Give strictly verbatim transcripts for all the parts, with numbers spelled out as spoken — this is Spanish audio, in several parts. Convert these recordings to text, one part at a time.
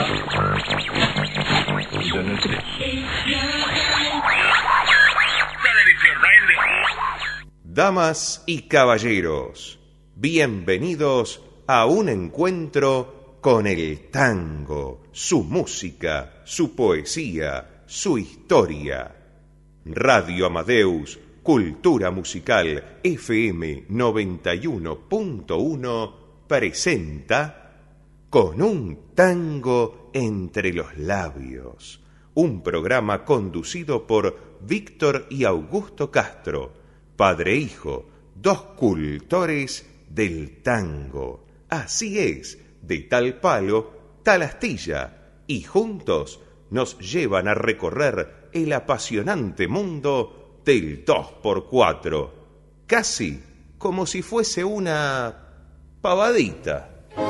Damas y caballeros, bienvenidos a un encuentro con el tango, su música, su poesía, su historia. Radio Amadeus, Cultura Musical F M noventa y uno punto uno presenta Con un tango entre los labios, un programa conducido por Víctor y Augusto Castro, padre e hijo, dos cultores del tango. Así es, de tal palo, tal astilla, y juntos nos llevan a recorrer el apasionante mundo del dos por cuatro, casi como si fuese una pavadita.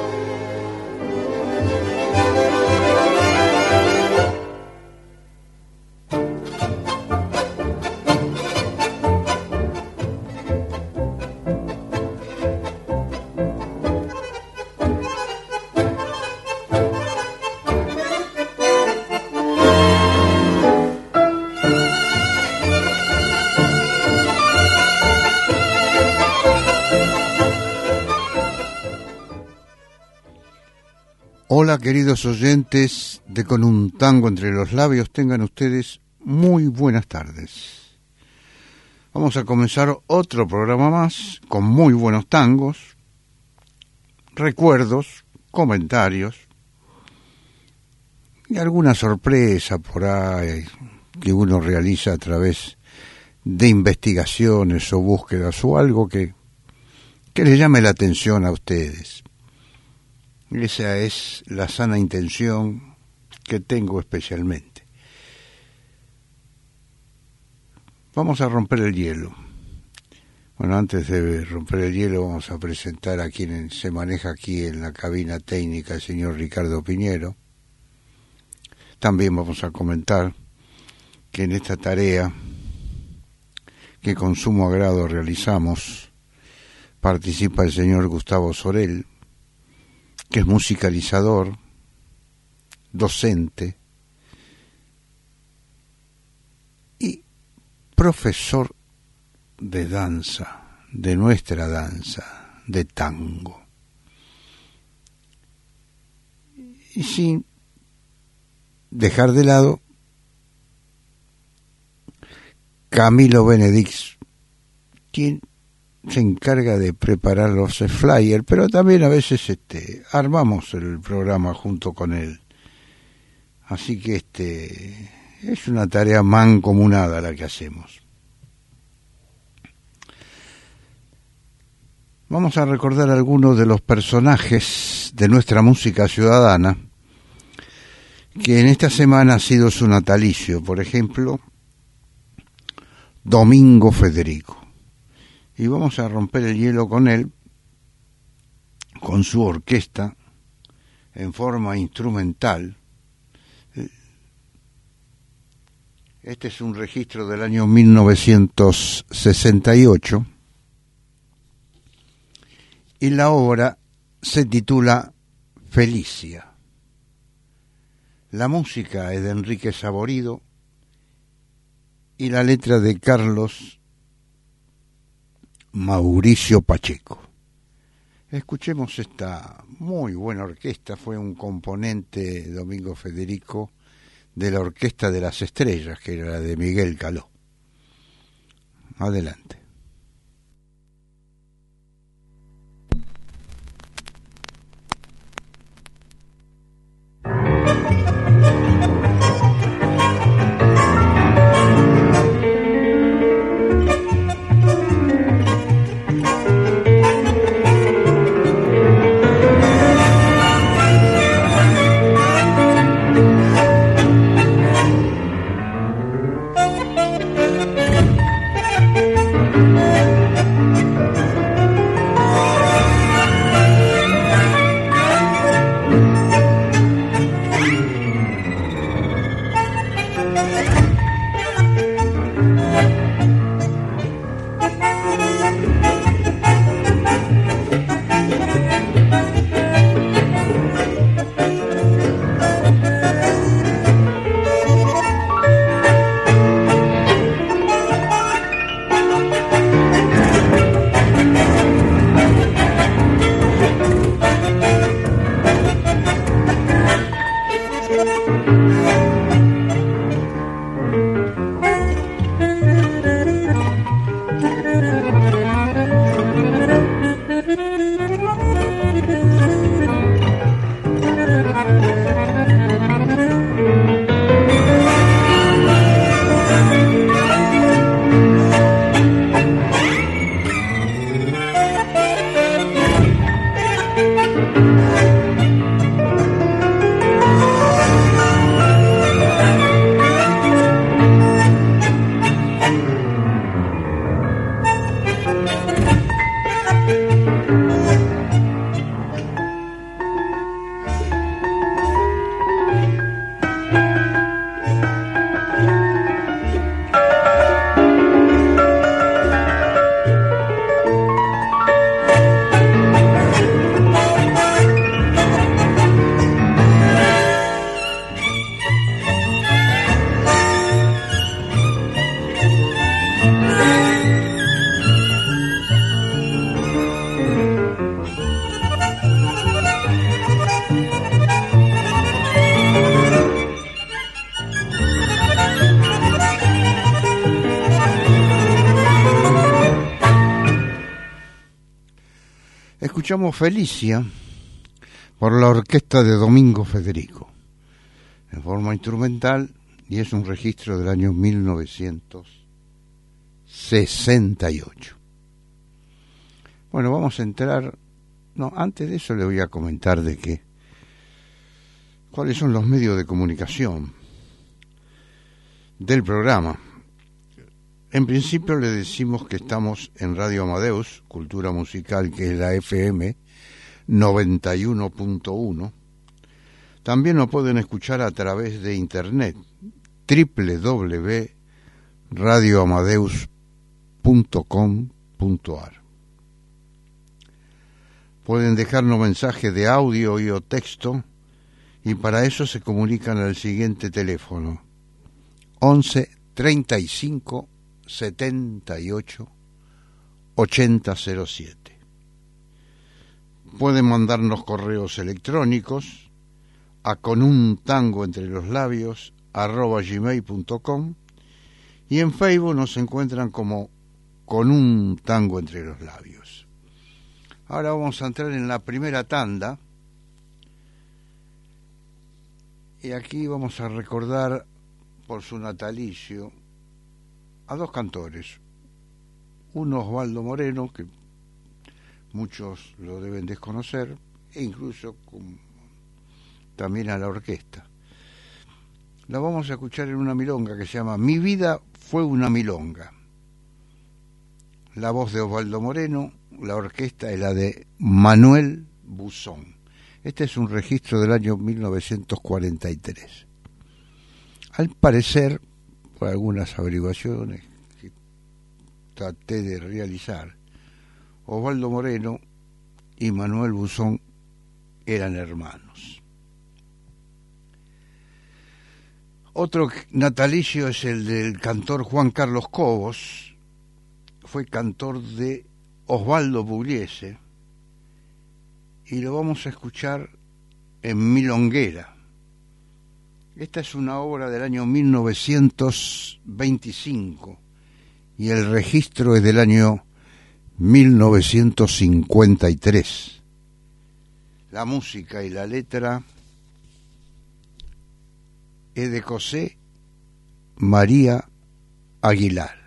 Hola, queridos oyentes de Con un tango entre los labios, tengan ustedes muy buenas tardes. Vamos a comenzar otro programa más con muy buenos tangos, recuerdos, comentarios y alguna sorpresa por ahí que uno realiza a través de investigaciones o búsquedas o algo que, que les llame la atención a ustedes. Esa es la sana intención que tengo especialmente. Vamos a romper el hielo. Bueno, antes de romper el hielo vamos a presentar a quien se maneja aquí en la cabina técnica, el señor Ricardo Piñero. También vamos a comentar que en esta tarea que con sumo agrado realizamos participa el señor Gustavo Sorel, que es musicalizador, docente y profesor de danza, de nuestra danza, de tango. Y sin dejar de lado Camilo Benedix, quien se encarga de preparar los flyers, pero también a veces este armamos el programa junto con él. Así que este es una tarea mancomunada la que hacemos. Vamos a recordar algunos de los personajes de nuestra música ciudadana que en esta semana ha sido su natalicio. Por ejemplo, Domingo Federico. Y vamos a romper el hielo con él, con su orquesta, en forma instrumental. Este es un registro del año mil novecientos sesenta y ocho, y la obra se titula Felicia. La música es de Enrique Saborido y la letra de Carlos Mauricio Pacheco. Escuchemos esta muy buena orquesta. Fue un componente, Domingo Federico, de la Orquesta de las Estrellas, que era la de Miguel Caló. Adelante. Escuchamos Felicia por la orquesta de Domingo Federico, en forma instrumental, y es un registro del año mil novecientos sesenta y ocho. Bueno, vamos a entrar... No, antes de eso le voy a comentar de que cuáles son los medios de comunicación del programa. En principio le decimos que estamos en Radio Amadeus, Cultura Musical, que es la F M noventa y uno punto uno. También nos pueden escuchar a través de internet, doble u doble u doble u punto radio amadeus punto com punto a r. Pueden dejarnos mensajes de audio y o texto, y para eso se comunican al siguiente teléfono: once treinta y cinco setenta y ocho ochenta cero siete. Pueden mandarnos correos electrónicos a con un tango entre los labios arroba gmail punto com, y en Facebook nos encuentran como Con un tango entre los labios. Ahora vamos a entrar en la primera tanda, y aquí vamos a recordar por su natalicio a dos cantores. Uno, Osvaldo Moreno, que muchos lo deben desconocer, e incluso con, también a la orquesta. La vamos a escuchar en una milonga que se llama Mi vida fue una milonga. La voz de Osvaldo Moreno, la orquesta es la de Manuel Buzón. Este es un registro del año mil novecientos cuarenta y tres. Al parecer, por algunas averiguaciones que traté de realizar, Osvaldo Moreno y Manuel Buzón eran hermanos. Otro natalicio es el del cantor Juan Carlos Cobos. Fue cantor de Osvaldo Pugliese, y lo vamos a escuchar en Milonguera. Esta es una obra del año mil novecientos veinticinco y el registro es del año mil novecientos cincuenta y tres. La música y la letra es de José María Aguilar.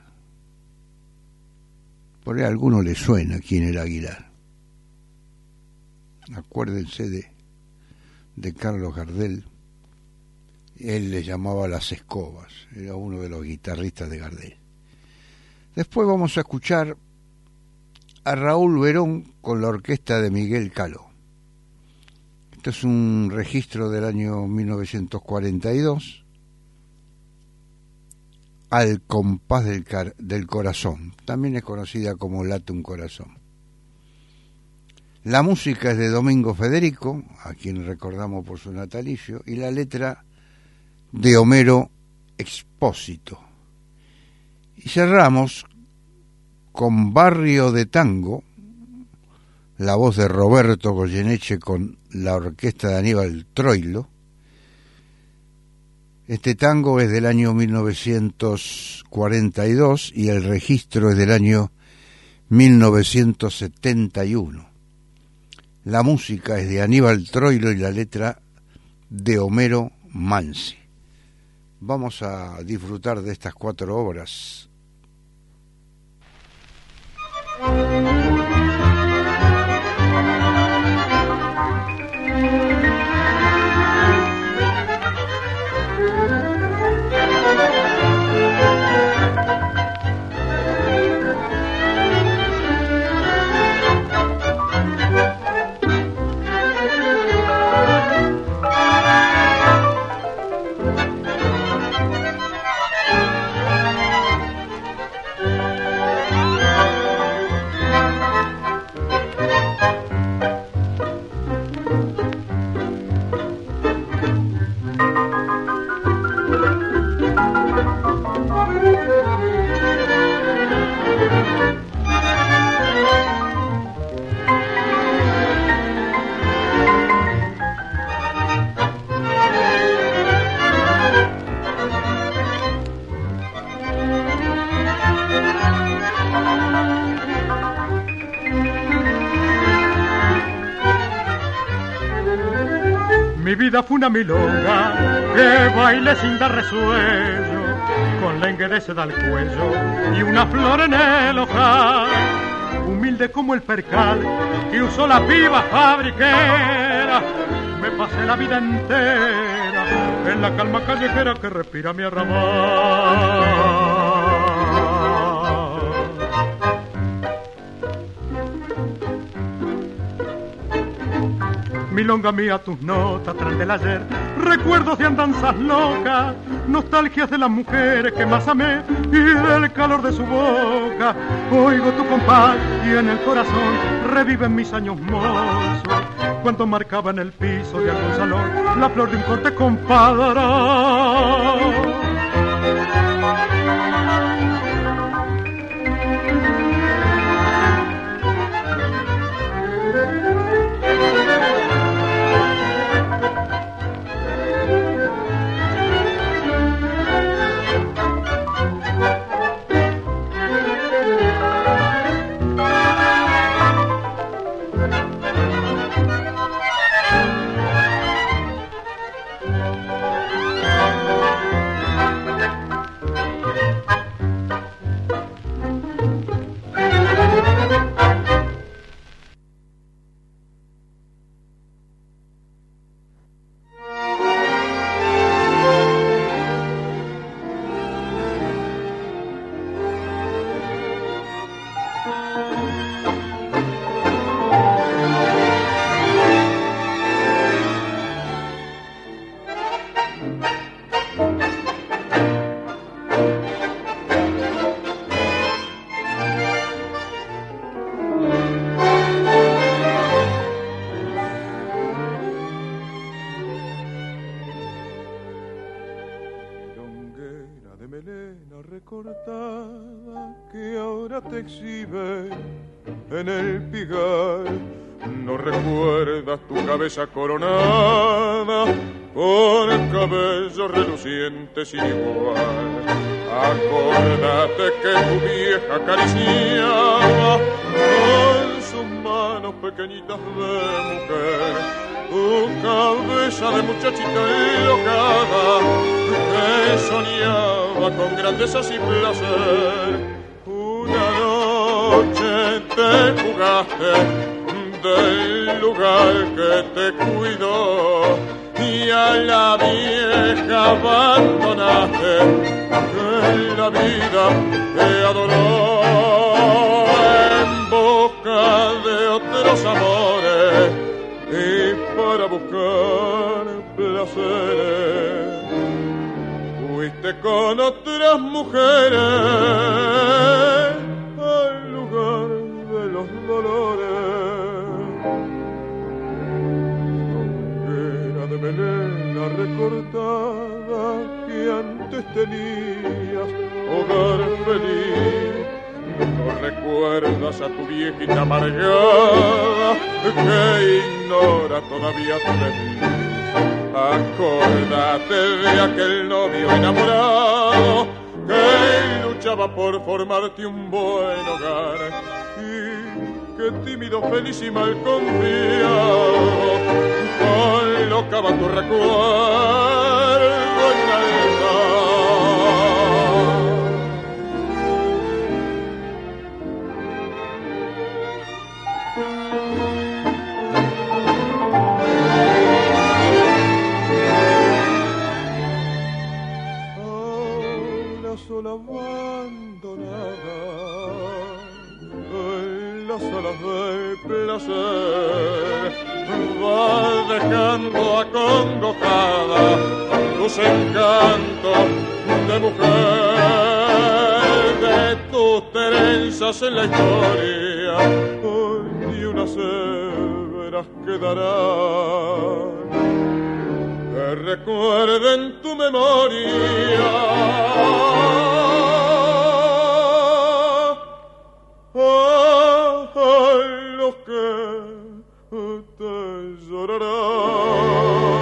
Por ahí a alguno le suena quién era Aguilar. Acuérdense de, de Carlos Gardel. Él le llamaba Las Escobas, era uno de los guitarristas de Gardel. Después vamos a escuchar a Raúl Verón con la orquesta de Miguel Caló. Esto es un registro del año mil novecientos cuarenta y dos. Al compás del, car- del corazón, también es conocida como Late un corazón. La música es de Domingo Federico, a quien recordamos por su natalicio, y la letra de Homero Expósito. Y cerramos con Barrio de Tango, la voz de Roberto Goyeneche con la orquesta de Aníbal Troilo. Este tango es del año mil novecientos cuarenta y dos y el registro es del año mil novecientos setenta y uno. La música es de Aníbal Troilo y la letra de Homero Mansi. Vamos a disfrutar de estas cuatro obras. Mi vida fue una milonga que bailé sin dar resuello, con lengue de seda al cuello y una flor en el ojal. Humilde como el percal que usó la piba fabriquera, me pasé la vida entera en la calma callejera que respira mi arrabal. Milonga mía, tus notas traen del ayer, recuerdos de andanzas locas, nostalgias de las mujeres que más amé y del calor de su boca. Oigo tu compás y en el corazón reviven mis años mozos, cuando marcaba en el piso de algún salón la flor de un corte compadre. Recortada que ahora te exhibe en el pigar, no recuerdas tu cabeza coronada con cabellos relucientes sin igual. Acordate que tu vieja acariciaba con sus manos pequeñitas de mujer tu cabeza de muchachita enlocada que soñaba con grandezas y placer. Una noche te fugaste del lugar que te cuidó y a la vieja abandonaste que la vida te adoró en busca de otros amores y para buscar placeres fuiste con otras mujeres al lugar de los dolores. Longuera de melena recortada que antes tenías hogar feliz, no recuerdas a tu viejita amargada que ignora todavía tu desliz. Acordate de aquel novio enamorado que luchaba por formarte un buen hogar y que tímido, feliz y mal confiado colocaba tu recuerdo en altar. Sola abandonada en las alas del placer, va dejando acongojada tus encantos de mujer, de tus trenzas en la historia hoy unas hebras quedarán que recuerden tu memoria. A, a los que te llorarán.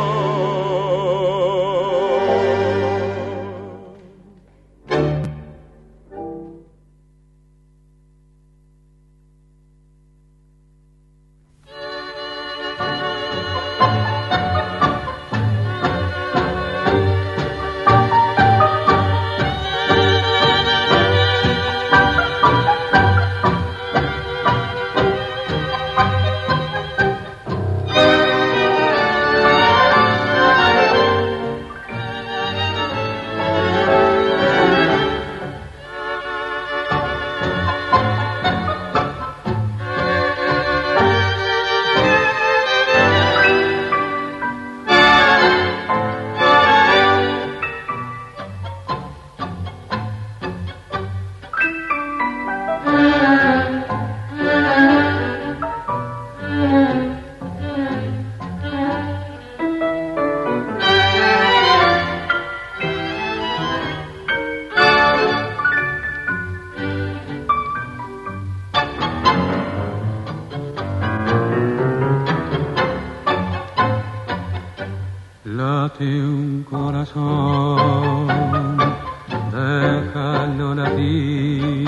Late un corazón, déjalo latir,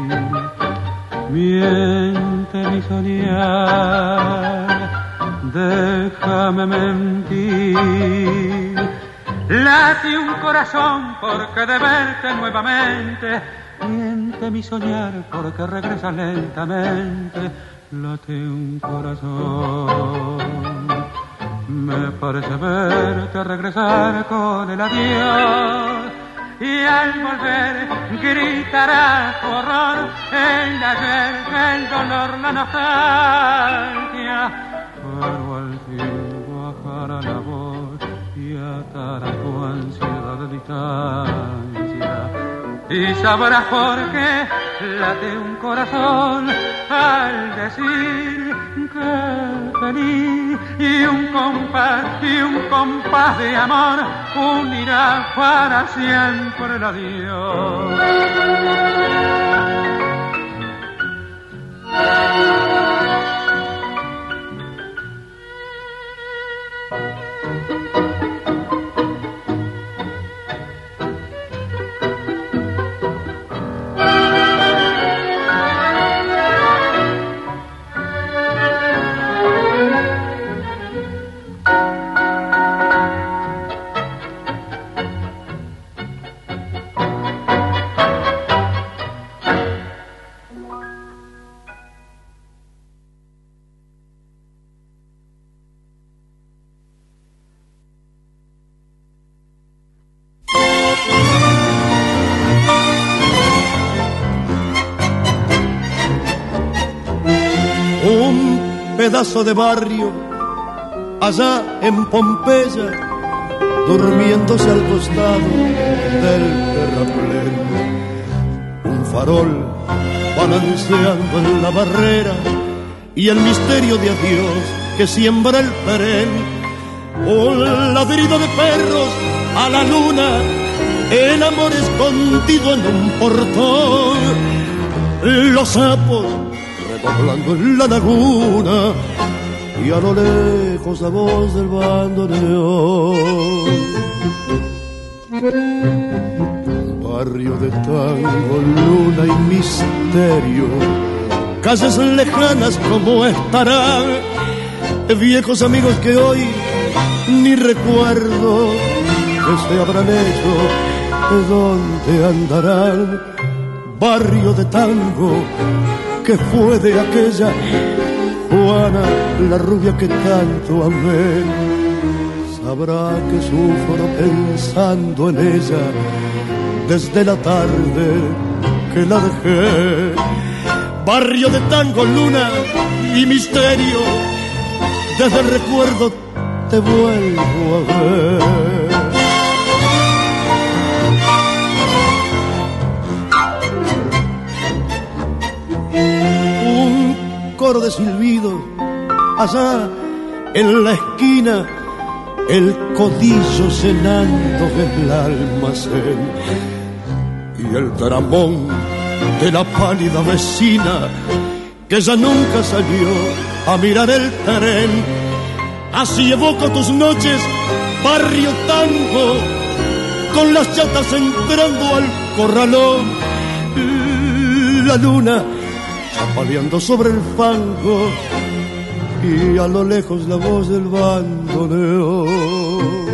miente mi soñar, déjame mentir. Late un corazón porque de verte nuevamente, miente mi soñar porque regresa lentamente. Late un corazón, me parece verte regresar con el adiós, y al volver gritará tu horror, el ayer, el dolor, la nostalgia, pero al fin bajará la voz y atará tu ansiedad de distancia, y sabrás por qué late un corazón al decir que feliz, y un compás, y un compás de amor unirá para siempre el adiós. Pedazo de barrio allá en Pompeya, durmiéndose al costado del terraplén. Un farol balanceando en la barrera y el misterio de adiós que siembra el perén. Un ladrido de perros a la luna, el amor escondido en un portón. Los sapos redoblando en la laguna y a lo lejos la voz del bandoneón. Barrio de tango, luna y misterio, calles lejanas como estarán, viejos amigos que hoy ni recuerdo que se habrán hecho, de dónde andarán. Barrio de tango que fue de aquella Juana, la rubia que tanto amé, sabrá que sufro pensando en ella desde la tarde que la dejé. Barrio de tango, luna y misterio, desde el recuerdo te vuelvo a ver. Coro de silbido allá en la esquina, el codillo cenando el almacén y el dramón de la pálida vecina que ya nunca salió a mirar el tren. Así evoco tus noches, barrio tango, con las chatas entrando al corralón, la luna chapaleando sobre el fango y a lo lejos la voz del bandoneón.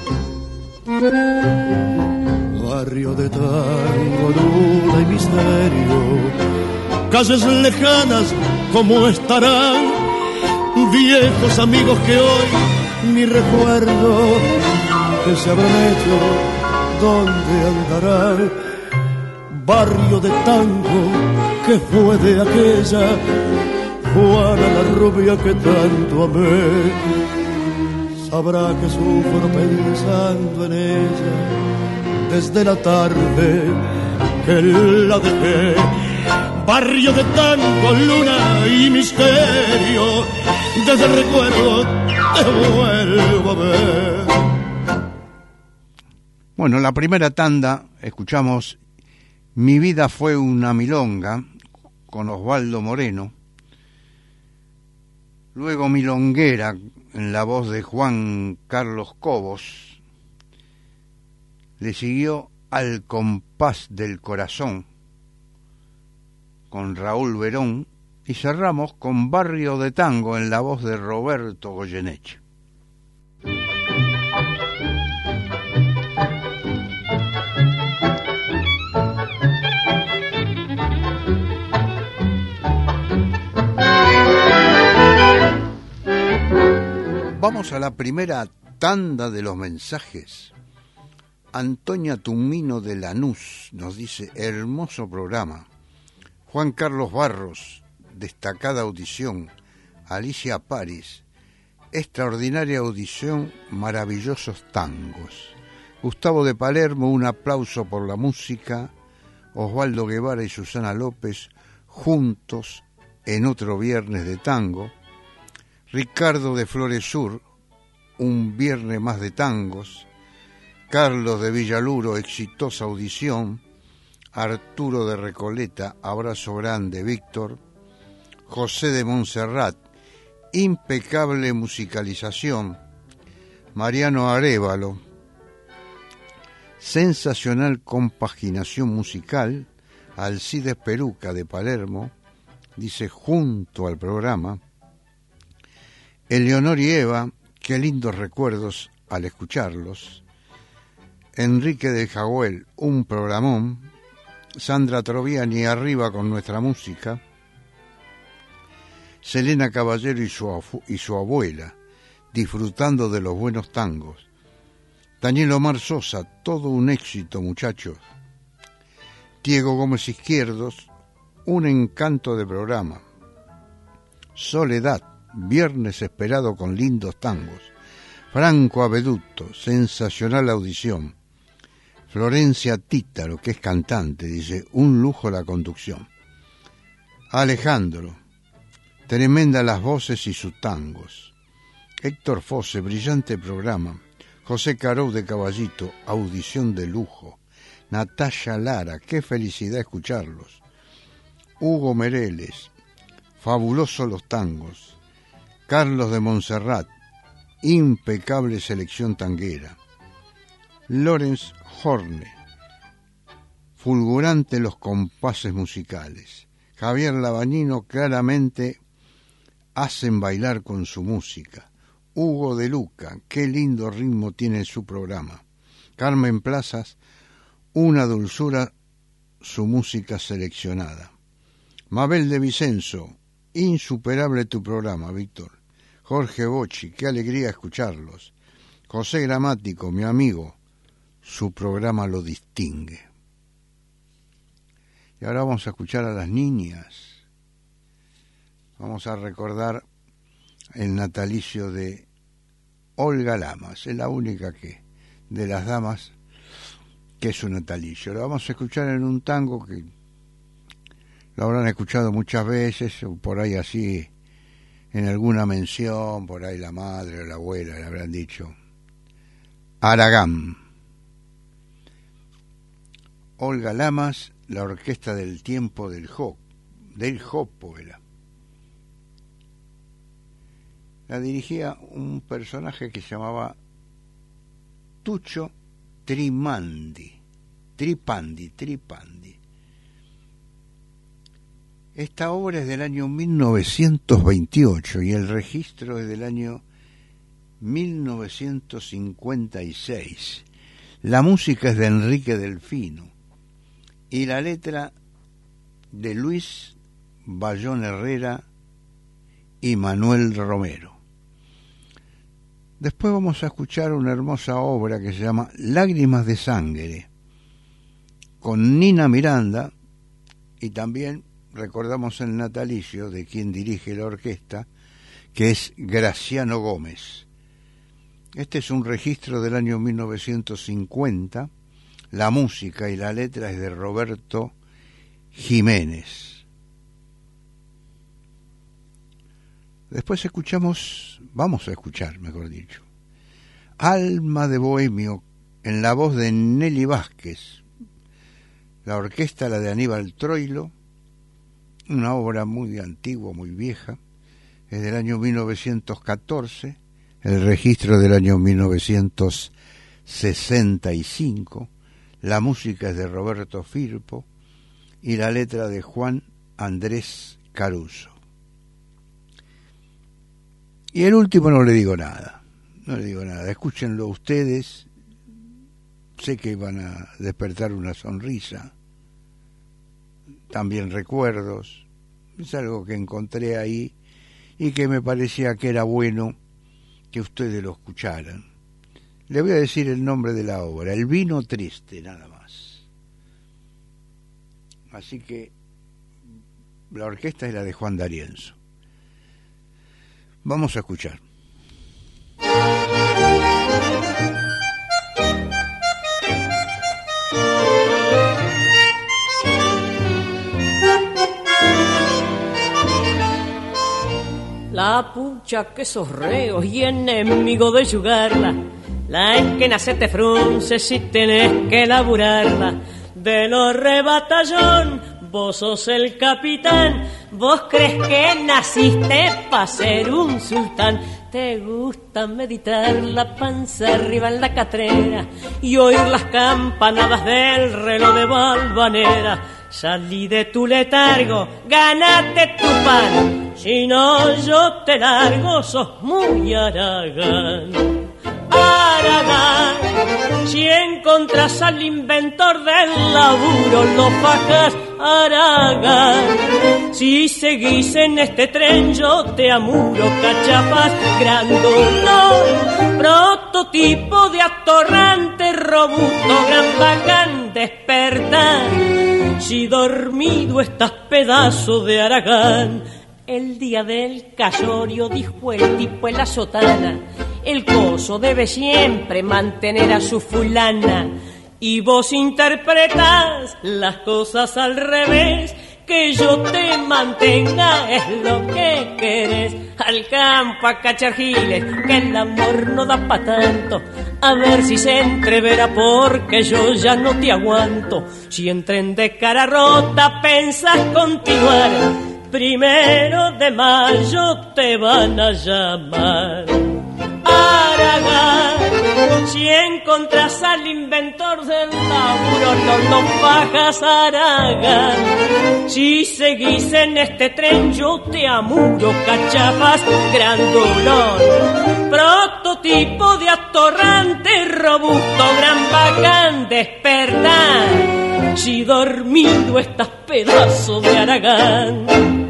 Barrio de tango, luna y misterio, calles lejanas como estarán, viejos amigos que hoy ni recuerdo que se habrán hecho, dónde andarán. Barrio de tango que fue de aquella Juana, la rubia que tanto amé, sabrá que sufro pensando en ella desde la tarde que la dejé. Barrio de tango, luna y misterio, desde el recuerdo te vuelvo a ver. Bueno, la primera tanda escuchamos Mi vida fue una milonga con Osvaldo Moreno, luego Milonguera en la voz de Juan Carlos Cobos. Le siguió Al compás del corazón con Raúl Verón y cerramos con Barrio de Tango en la voz de Roberto Goyeneche. Vamos a la primera tanda de los mensajes. Antonia Tumino de Lanús nos dice: hermoso programa. Juan Carlos Barros, destacada audición. Alicia París, extraordinaria audición, maravillosos tangos. Gustavo de Palermo, un aplauso por la música. Osvaldo Guevara y Susana López, juntos en otro viernes de tango. Ricardo de Flores Sur, un viernes más de tangos. Carlos de Villaluro, exitosa audición. Arturo de Recoleta, abrazo grande. Víctor. José de Montserrat, impecable musicalización. Mariano Arévalo, sensacional compaginación musical. Alcides Peruca de Palermo, dice junto al programa. Eleonor y Eva, qué lindos recuerdos al escucharlos. Enrique de Jaguel, un programón. Sandra Troviani, arriba con nuestra música. Selena Caballero y su, y su abuela, disfrutando de los buenos tangos. Daniel Omar Sosa, todo un éxito, muchachos. Diego Gómez Izquierdos, un encanto de programa. Soledad, viernes esperado con lindos tangos. Franco Abeduto, sensacional audición. Florencia Títaro, que es cantante, dice, un lujo la conducción. Alejandro, tremenda las voces y sus tangos. Héctor Fosse, brillante programa. José Carou de Caballito, audición de lujo. Natalia Lara, qué felicidad escucharlos. Hugo Mereles, fabulosos los tangos. Carlos de Montserrat, impecable selección tanguera. Lorenz Horne, fulgurante los compases musicales. Javier Labañino, claramente hacen bailar con su música. Hugo de Luca, qué lindo ritmo tiene su programa. Carmen Plazas, una dulzura su música seleccionada. Mabel de Vicenzo, insuperable tu programa, Víctor. Jorge Bocci, qué alegría escucharlos. José Gramático, mi amigo, su programa lo distingue. Y ahora vamos a escuchar a las niñas. Vamos a recordar el natalicio de Olga Lamas, es la única que de las damas que es su natalicio. Lo vamos a escuchar en un tango que lo habrán escuchado muchas veces, o por ahí así, en alguna mención, por ahí la madre o la abuela le habrán dicho. Aragán. Olga Lamas, la orquesta del tiempo del Jopo, del Jopo era. La dirigía un personaje que se llamaba Tuccio Trimandi, Tripandi, Tripandi. Esta obra es del año mil novecientos veintiocho y el registro es del año mil novecientos cincuenta y seis. La música es de Enrique Delfino y la letra de Luis Bayón Herrera y Manuel Romero. Después vamos a escuchar una hermosa obra que se llama Lágrimas de Sangre, con Nina Miranda, y también recordamos el natalicio de quien dirige la orquesta, que es Graciano Gómez. Este es un registro del año mil novecientos cincuenta, la música y la letra es de Roberto Jiménez. Después escuchamos, vamos a escuchar, mejor dicho, Alma de Bohemio, en la voz de Nelly Vázquez. La orquesta, la de Aníbal Troilo, una obra muy antigua, muy vieja, es del año mil novecientos catorce, el registro del año mil novecientos sesenta y cinco, la música es de Roberto Firpo y la letra de Juan Andrés Caruso. Y el último no le digo nada, no le digo nada, escúchenlo ustedes, sé que van a despertar una sonrisa, también recuerdos, es algo que encontré ahí y que me parecía que era bueno que ustedes lo escucharan. Le voy a decir el nombre de la obra, El vino triste, nada más. Así que la orquesta es la de Juan D'Arienzo. Vamos a escuchar. La pucha que sos reo y enemigo de yugarla, la es que nace te frunce si tenés que laburarla. De los rebatallón, vos sos el capitán, vos crees que naciste pa' ser un sultán. Te gusta meditar la panza arriba en la catrera y oír las campanadas del reloj de Valvanera. Salí de tu letargo, ganate tu pan, si no yo te largo, sos muy Aragán. Aragán, si encontrás al inventor del laburo, lo fajas, Aragán. Si seguís en este tren, yo te amuro, cachapas, grandulón, prototipo de atorrante, robusto, gran bacán, despertar. Si dormido estás, pedazo de Aragán. El día del casorio, dijo el tipo en la sotana, el coso debe siempre mantener a su fulana. Y vos interpretás las cosas al revés, que yo te mantenga es lo que querés. Al campo a cachar giles, que el amor no da pa' tanto, a ver si se entreverá porque yo ya no te aguanto. Si en tren de cara rota pensás continuar, primero de mayo te van a llamar. Aragán, si encontrás al inventor del laburo, no lo bajas, Aragán. Si seguís en este tren, yo te amuro, cachapas, grandulón, prototipo de atorrante, robusto, gran bacán, despertar. Si dormido estás, pedazo de Aragán.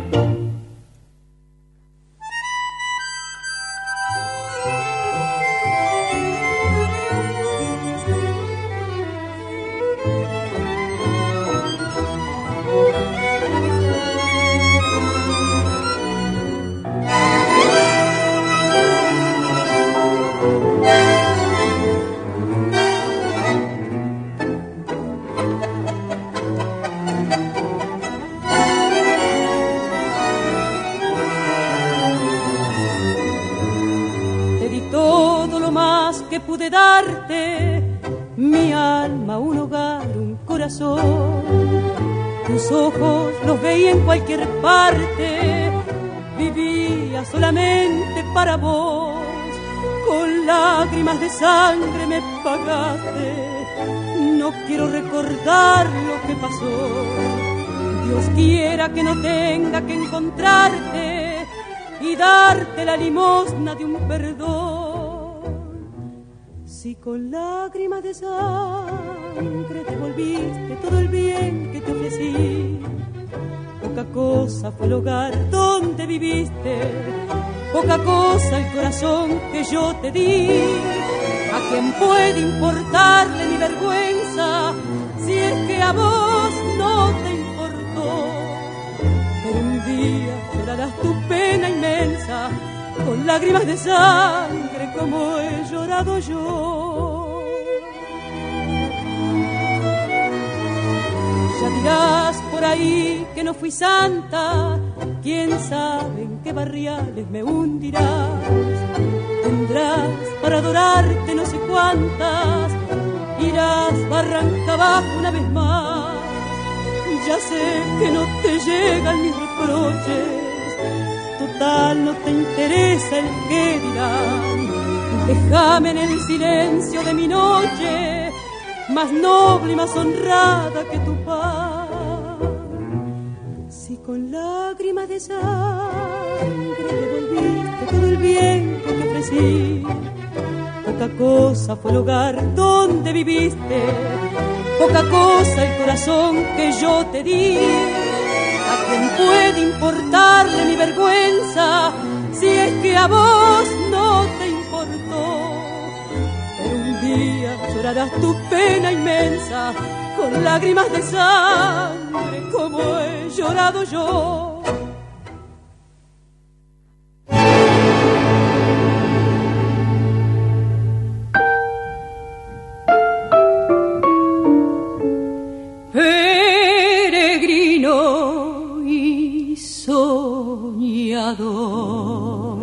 Que pude darte, mi alma, un hogar, un corazón. Tus ojos los veía en cualquier parte, vivía solamente para vos. Con lágrimas de sangre me pagaste, no quiero recordar lo que pasó. Dios quiera que no tenga que encontrarte y darte la limosna de un perdón. Si con lágrimas de sangre te volviste todo el bien que te ofrecí, poca cosa fue el hogar donde viviste, poca cosa el corazón que yo te di. ¿A quién puede importarle mi vergüenza si es que a vos no te importó? Pero un día llorarás tu pena inmensa con lágrimas de sangre como he llorado yo. Ya dirás por ahí que no fui santa, quién sabe en qué barriales me hundirás. Tendrás para adorarte no sé cuántas, irás barranca abajo una vez más. Ya sé que no te llegan mis reproches, total no te interesa el que dirán. Déjame en el silencio de mi noche, más noble y más honrada que tu paz. Si con lágrimas de sangre devolviste todo el bien que te ofrecí, poca cosa fue el hogar donde viviste, poca cosa el corazón que yo te di. ¿A quién puede importarle mi vergüenza si es que a vos no te importó? Pero un día llorarás tu pena inmensa con lágrimas de sangre como he llorado yo. Peregrino y soñador,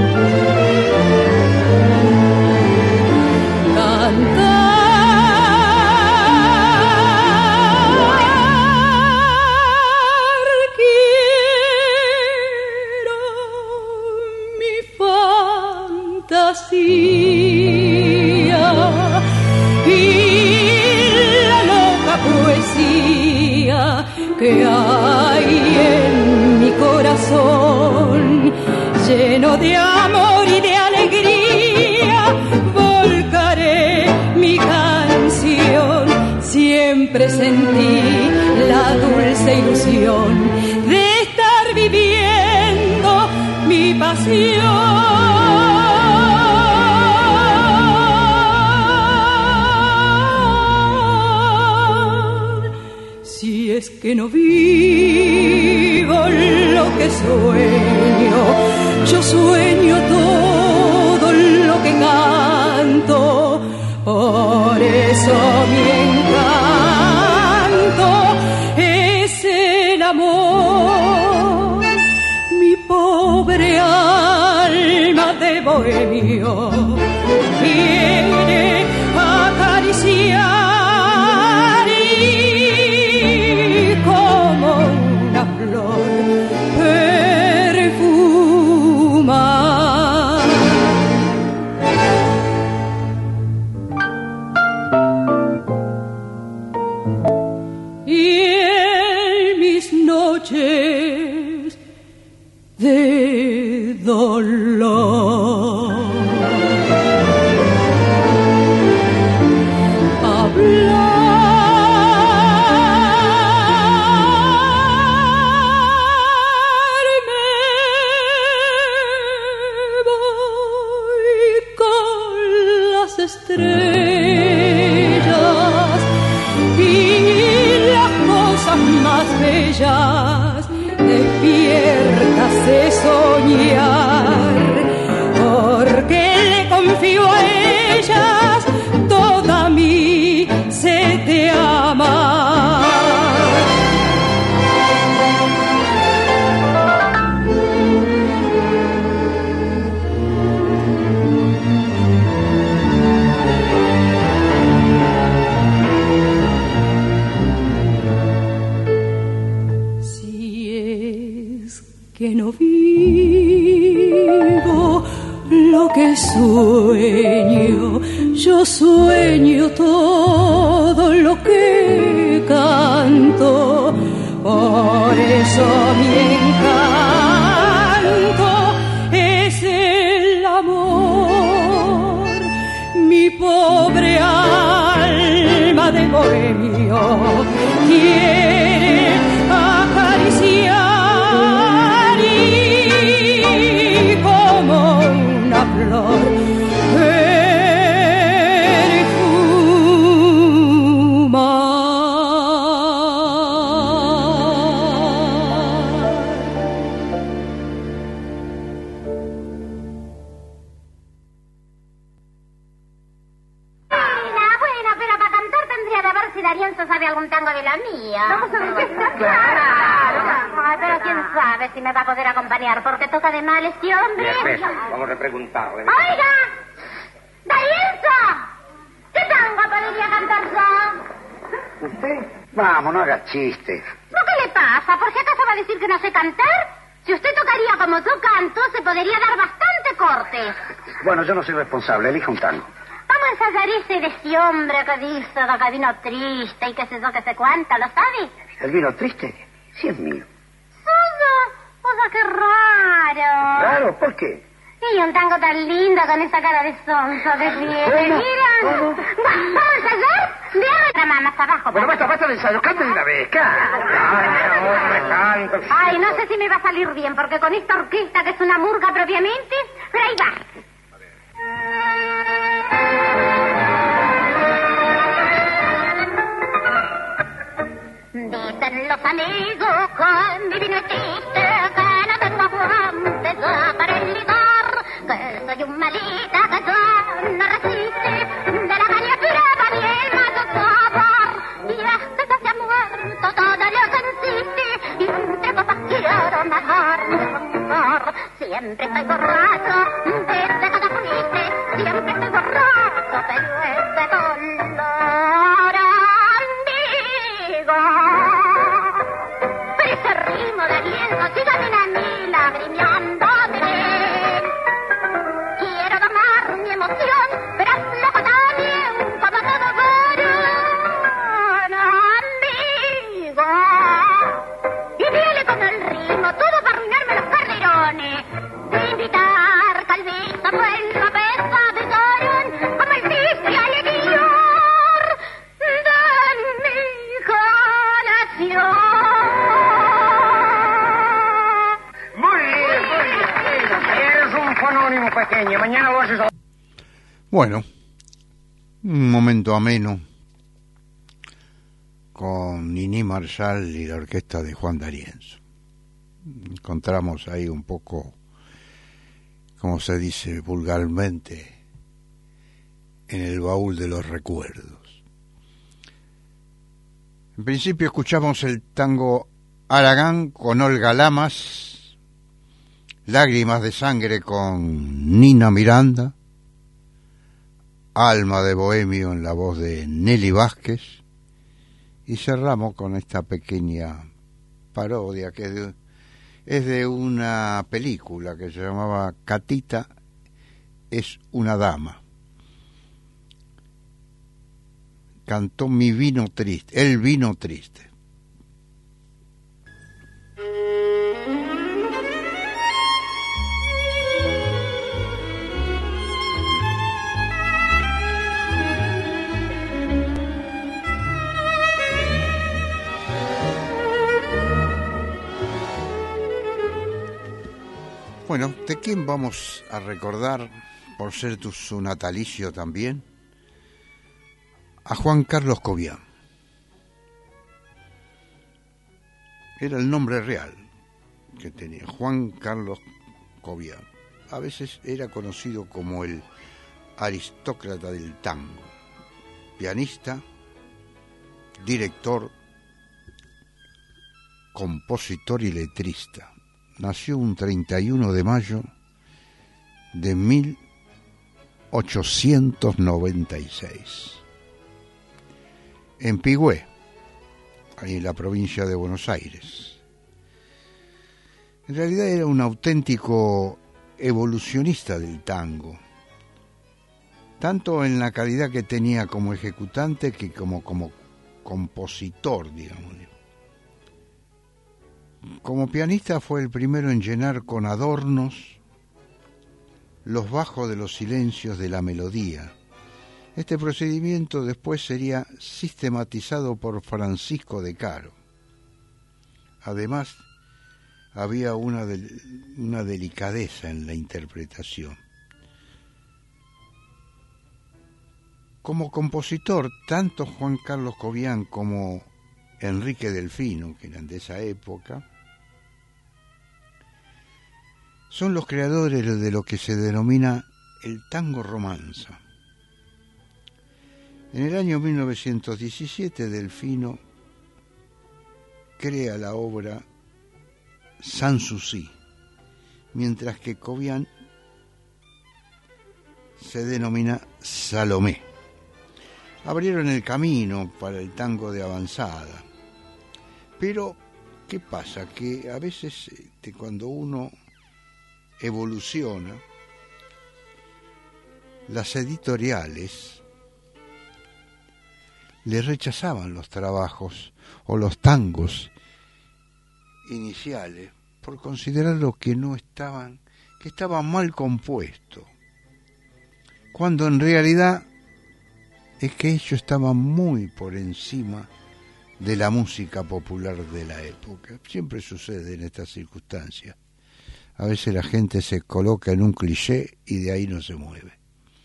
que hay en mi corazón, lleno de amor y de alegría, volcaré mi canción. Siempre sentí la dulce ilusión de estar viviendo mi pasión. Es que no vivo lo que sueño, yo sueño todo lo que canto, por eso mi encanto es el amor, mi pobre alma de bohemio quiere acariciar de dolor. Hablarme voy con las estrellas y las cosas más bellas despiertas de soñar, porque le confío a ellas toda mi sed de amar. Que no vivo lo que sueño, yo sueño todo lo que canto, por eso mi encanto es el amor, mi pobre alma de bohemio quiere acariciar como una flor D'Arienzo sabe algún tango de la mía. Vamos a ver qué está. Claro. Ay, pero quién sabe si me va a poder acompañar, porque toca de mal este hombre. Espera, vamos a preguntarle. ¡Oiga! ¡D'Arienzo! ¿Qué tango podría cantar yo? ¿Usted? Vamos, no haga chistes. ¿No qué le pasa? ¿Por si acaso va a decir que no sé cantar? Si usted tocaría como yo canto, se podría dar bastante corte. Bueno, yo no soy responsable, elija un tango. Vamos a ensayar ese de ese hombre que dice que vino triste y qué sé yo, qué sé cuánto, ¿lo sabes? ¿El vino triste? Sí es mío. ¿Suyo? O sea, qué raro. ¿Raro? ¿Por qué? Y un tango tan lindo con esa cara de sonso que tiene. Mira. ¿Vamos a ensayar? Déjame la mamá más abajo. Bueno, basta, basta de ensayo. Cante de una vez, canta. Hombre, canto. Ay, no sé si me va a salir bien, porque con esta orquesta, que es una murga propiamente, pero ahí va. Dicen los amigos que mi vino es triste, que no tengo aguante ya para el ligar, que soy un malita que ya no resiste, de la calle brava bien más sabor, y es que ya se ha muerto todo lo que insiste, y entre cosas quiero dejarme amar, siempre estoy borracho, desde que te fuiste, siempre estoy borracho, pero es de dolor, amigo. Pero ese ritmo de aliento sígame a mí lagrimeándome. Quiero domar mi emoción, pero aflojo también como todo varón, amigo. Y dile con el ritmo, todo para arruinarme los carrerones. De invitar calvito, vuelvo a besar de llorón, como el disco y alegrior de mi corazón. Muy bien, muy bien. Eres un fonónimo pequeño. Mañana lo haces a... Bueno, un momento ameno con Niní Marshall y la orquesta de Juan D'Arienzo. Encontramos ahí un poco, como se dice vulgarmente, en el baúl de los recuerdos. En principio escuchamos el tango Aragán con Olga Lamas, Lágrimas de Sangre con Nina Miranda, Alma de Bohemio en la voz de Nelly Vázquez, y cerramos con esta pequeña parodia que es de, es de una película que se llamaba Catita es una dama. Cantó Mi vino triste, El vino triste. Bueno, ¿de quién vamos a recordar, por ser tu, su natalicio también? A Juan Carlos Cobián. Era el nombre real que tenía, Juan Carlos Cobián. A veces era conocido como el aristócrata del tango, pianista, director, compositor y letrista. Nació un treinta y uno de mayo de mil ochocientos noventa y seis en Pigüé, ahí en la provincia de Buenos Aires. En realidad era un auténtico evolucionista del tango, tanto en la calidad que tenía como ejecutante que como, como compositor, digamos. Como pianista fue el primero en llenar con adornos los bajos de los silencios de la melodía. Este procedimiento después sería sistematizado por Francisco de Caro. Además, había una, del, una delicadeza en la interpretación. Como compositor, tanto Juan Carlos Cobián como Enrique Delfino, que eran de esa época, son los creadores de lo que se denomina el tango romanza. En el año mil novecientos diecisiete, Delfino crea la obra Sanssouci, mientras que Cobián se denomina Salomé. Abrieron el camino para el tango de avanzada. Pero, ¿qué pasa? Que a veces este, cuando uno evoluciona, las editoriales le rechazaban los trabajos o los tangos iniciales por considerarlo que no estaban, que estaban mal compuestos, cuando en realidad es que ellos estaban muy por encima de la música popular de la época. Siempre sucede en estas circunstancias. A veces la gente se coloca en un cliché y de ahí no se mueve.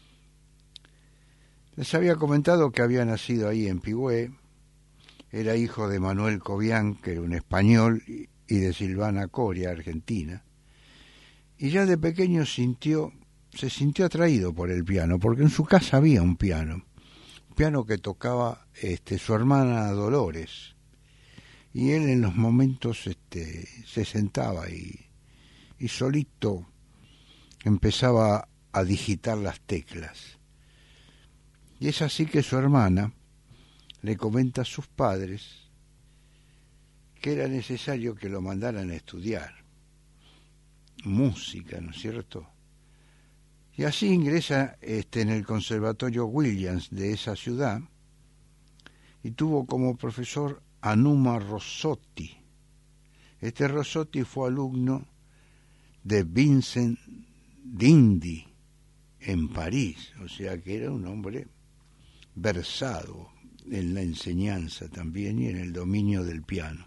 Les había comentado que había nacido ahí en Pigüé, era hijo de Manuel Cobian, que era un español, y de Silvana Coria, argentina, y ya de pequeño sintió, se sintió atraído por el piano, porque en su casa había un piano, un piano que tocaba este, su hermana Dolores, y él en los momentos este, se sentaba y, y solito empezaba a digitar las teclas. Y es así que su hermana le comenta a sus padres que era necesario que lo mandaran a estudiar música, ¿no es cierto? Y así ingresa este, en el Conservatorio Williams de esa ciudad y tuvo como profesor a Numa Rossotti. Este Rossotti fue alumno de Vincent d'Indy en París, o sea que era un hombre versado en la enseñanza también y en el dominio del piano.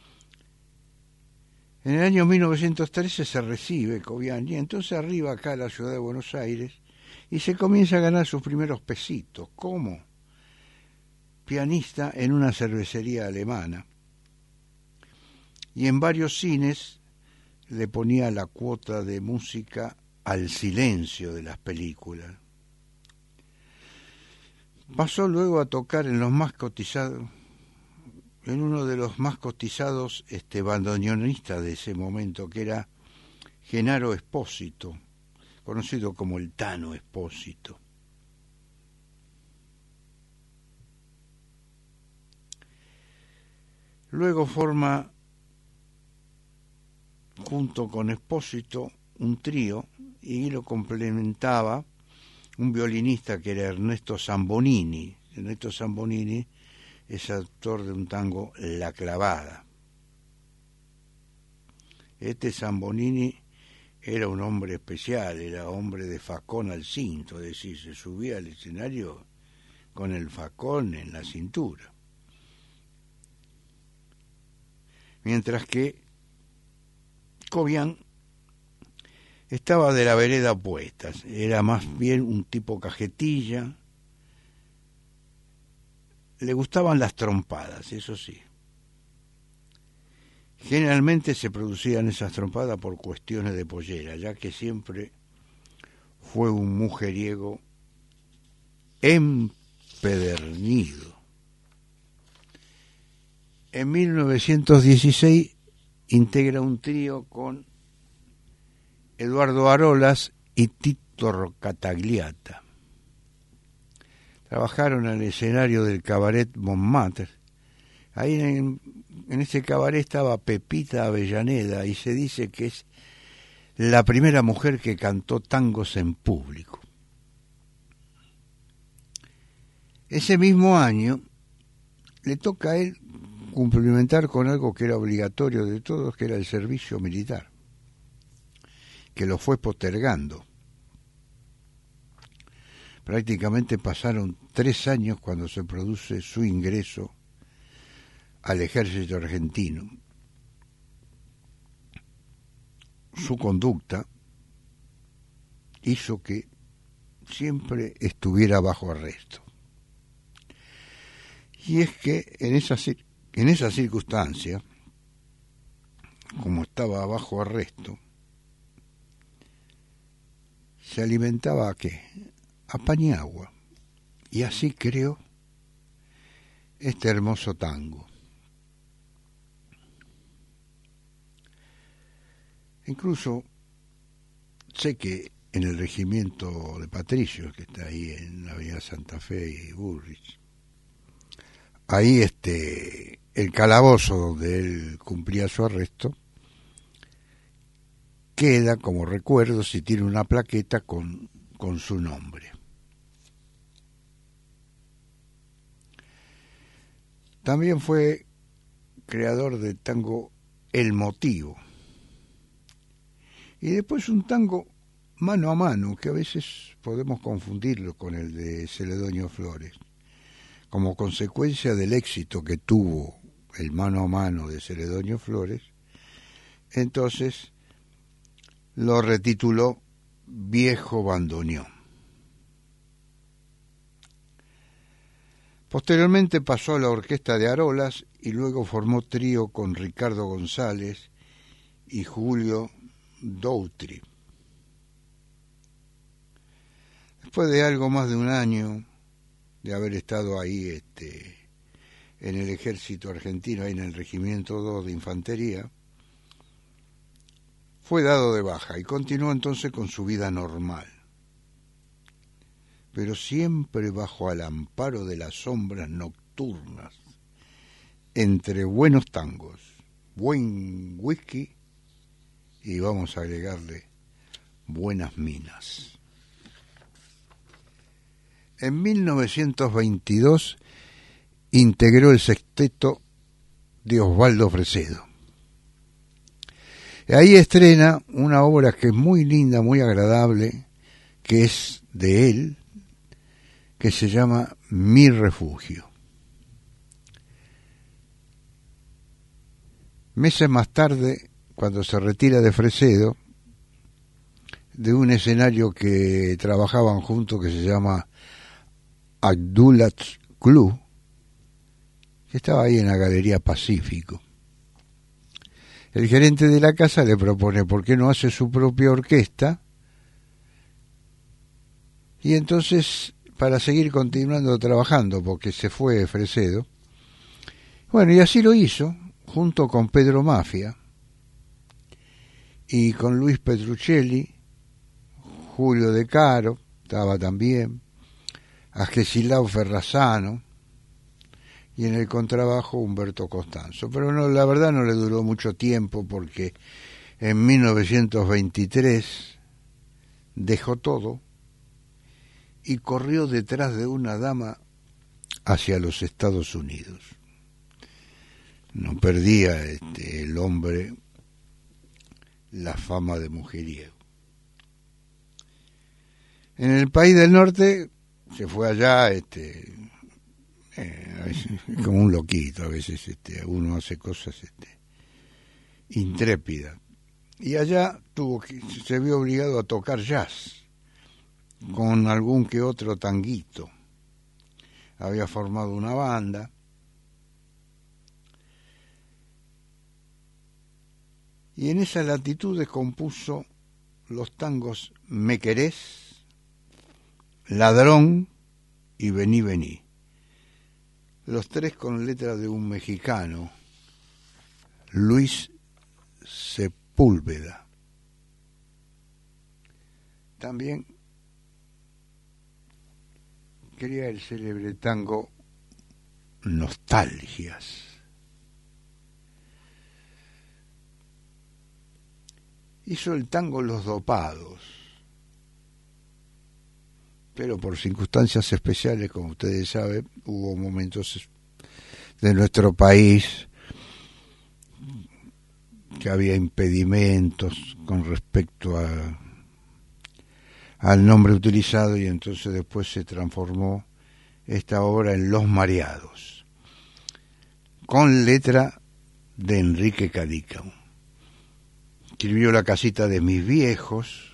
En el año mil novecientos trece se recibe Cobian y entonces arriba acá a la ciudad de Buenos Aires y se comienza a ganar sus primeros pesitos como pianista en una cervecería alemana y en varios cines le ponía la cuota de música al silencio de las películas. Pasó luego a tocar en los más cotizados en uno de los más cotizados este, bandoneonistas de ese momento, que era Genaro Espósito, conocido como el Tano Espósito. Luego forma, junto con Espósito, un trío y lo complementaba un violinista que era Ernesto Zambonini. Ernesto Zambonini es autor de un tango, La Clavada. Este Zambonini era un hombre especial, era hombre de facón al cinto, es decir, se subía al escenario con el facón en la cintura. Mientras que Cobian estaba de la vereda opuesta, era más bien un tipo cajetilla. Le gustaban las trompadas, eso sí. Generalmente se producían esas trompadas por cuestiones de pollera, ya que siempre fue un mujeriego empedernido. En mil novecientos dieciséis integra un trío con Eduardo Arolas y Tito Catagliata. Trabajaron en el escenario del cabaret Montmartre. Ahí en, en ese cabaret estaba Pepita Avellaneda y se dice que es la primera mujer que cantó tangos en público. Ese mismo año le toca a él cumplimentar con algo que era obligatorio de todos, que era el servicio militar, que lo fue postergando. Prácticamente pasaron tres años cuando se produce su ingreso al ejército argentino. Su conducta hizo que siempre estuviera bajo arresto. Y es que en esa, en esa circunstancia, como estaba bajo arresto, se alimentaba ¿a qué? A pañagua, y así creó este hermoso tango. Incluso sé que en el regimiento de Patricios, que está ahí en la avenida Santa Fe y Bullrich, ahí este, el calabozo donde él cumplía su arresto, queda como recuerdo si tiene una plaqueta con, con su nombre. También fue creador del tango El Motivo. Y después un tango Mano a Mano, que a veces podemos confundirlo con el de Celedonio Flores. Como consecuencia del éxito que tuvo el Mano a Mano de Celedonio Flores, entonces lo retituló Viejo Bandoneón. Posteriormente pasó a la orquesta de Arolas y luego formó trío con Ricardo González y Julio Doutry. Después de algo más de un año de haber estado ahí este, en el ejército argentino, ahí en el Regimiento dos de Infantería, fue dado de baja y continuó entonces con su vida normal, pero siempre bajo el amparo de las sombras nocturnas, entre buenos tangos, buen whisky y vamos a agregarle buenas minas. En mil novecientos veintidós integró el sexteto de Osvaldo Fresedo. Y ahí estrena una obra que es muy linda, muy agradable, que es de él, que se llama Mi Refugio. Meses más tarde, cuando se retira de Fresedo, de un escenario que trabajaban juntos que se llama Abdullah Club, que estaba ahí en la Galería Pacífico. El gerente de la casa le propone por qué no hace su propia orquesta, y entonces para seguir continuando trabajando, porque se fue Fresedo, bueno, y así lo hizo, junto con Pedro Mafia, y con Luis Petruccelli, Julio De Caro, estaba también, Agesilao Ferrazano, y en el contrabajo Humberto Costanzo. Pero no, la verdad no le duró mucho tiempo, porque en mil novecientos veintitrés dejó todo y corrió detrás de una dama hacia los Estados Unidos. No perdía este, el hombre la fama de mujeriego. En el país del norte se fue allá, este, eh, como un loquito, a veces este, uno hace cosas este, intrépidas. Y allá tuvo que, se vio obligado a tocar jazz, con algún que otro tanguito. Había formado una banda. Y en esas latitudes compuso los tangos Me Querés, Ladrón y Vení, Vení. Los tres con letra de un mexicano, Luis Sepúlveda. También quería el célebre tango Nostalgias. Hizo el tango Los Dopados, pero por circunstancias especiales, como ustedes saben, hubo momentos de nuestro país que había impedimentos con respecto a, al nombre utilizado, y entonces después se transformó esta obra en Los Mareados, con letra de Enrique Cadícamo. Escribió La casita de mis viejos,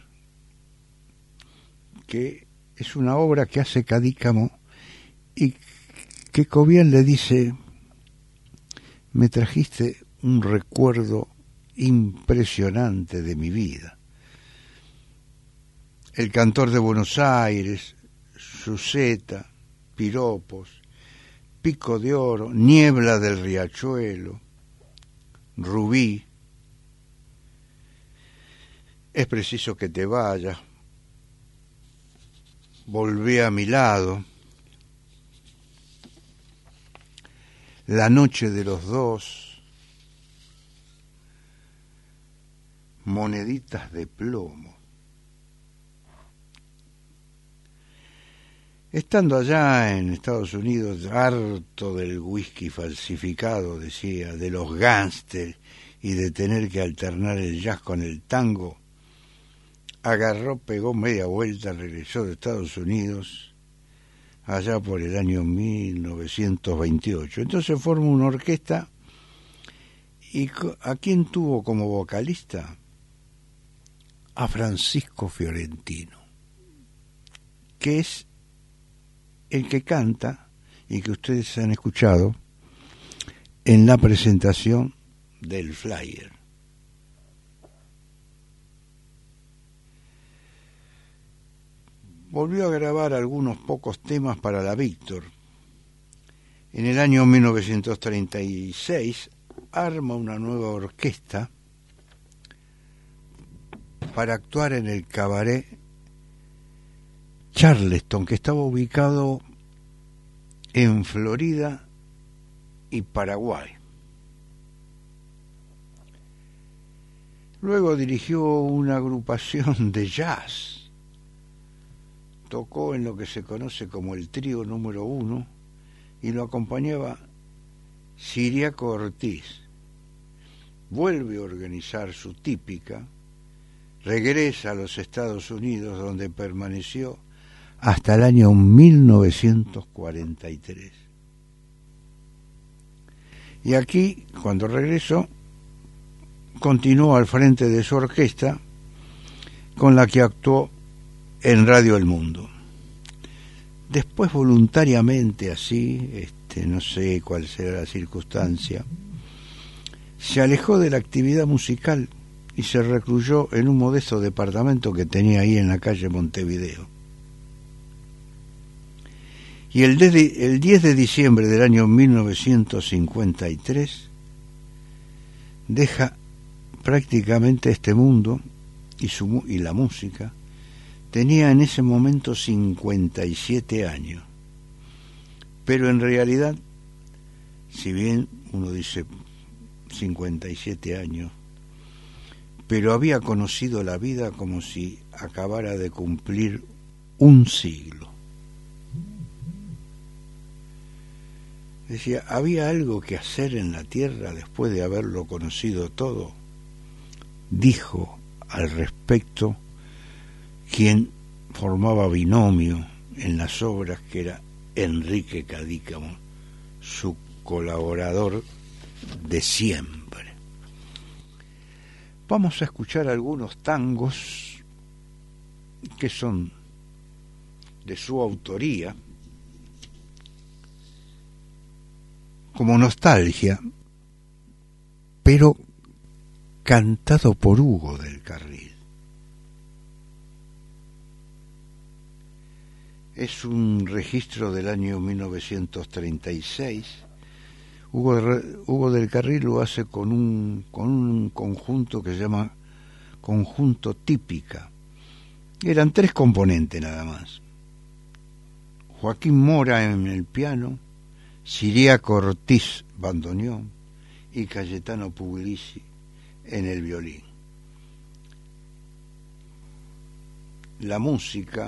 que es una obra que hace Cadícamo y que Cobian le dice: me trajiste un recuerdo impresionante de mi vida. El cantor de Buenos Aires, Suzeta, Piropos, Pico de Oro, Niebla del Riachuelo, Rubí, Es preciso que te vayas, Volvé a mi lado, La noche de los dos, Moneditas de plomo. Estando allá en Estados Unidos, harto del whisky falsificado, decía, de los gángsters y de tener que alternar el jazz con el tango, agarró, pegó media vuelta, regresó de Estados Unidos, allá por el año mil novecientos veintiocho. Entonces formó una orquesta, y ¿a quién tuvo como vocalista? A Francisco Fiorentino, que es el que canta y que ustedes han escuchado en la presentación del flyer. Volvió a grabar algunos pocos temas para la Víctor. En el año mil novecientos treinta y seis arma una nueva orquesta para actuar en el cabaret Charleston, que estaba ubicado en Florida y Paraguay. Luego dirigió una agrupación de jazz. Tocó en lo que se conoce como el trío número uno y lo acompañaba Ciriaco Ortiz. Vuelve a organizar su típica, regresa a los Estados Unidos, donde permaneció hasta el año mil novecientos cuarenta y tres. Y aquí, cuando regresó, continuó al frente de su orquesta, con la que actuó en Radio El Mundo. Después, voluntariamente, así, este, no sé cuál será la circunstancia, se alejó de la actividad musical y se recluyó en un modesto departamento que tenía ahí en la calle Montevideo. Y el, de, el diez de diciembre del año mil novecientos cincuenta y tres deja prácticamente este mundo y, su, y la música. Tenía en ese momento cincuenta y siete años, pero en realidad, si bien uno dice cincuenta y siete años, pero había conocido la vida como si acabara de cumplir un siglo. Decía, ¿había algo que hacer en la tierra después de haberlo conocido todo? Dijo al respecto quien formaba binomio en las obras, que era Enrique Cadícamo, su colaborador de siempre. Vamos a escuchar algunos tangos que son de su autoría, como Nostalgia, pero cantado por Hugo del Carril. Es un registro del año mil novecientos treinta y seis. Hugo, Hugo del Carril lo hace con un, con un conjunto que se llama Conjunto Típica. Eran tres componentes nada más. Joaquín Mora en el piano, Ciriaco Ortiz bandoneón y Cayetano Puglisi en el violín. La música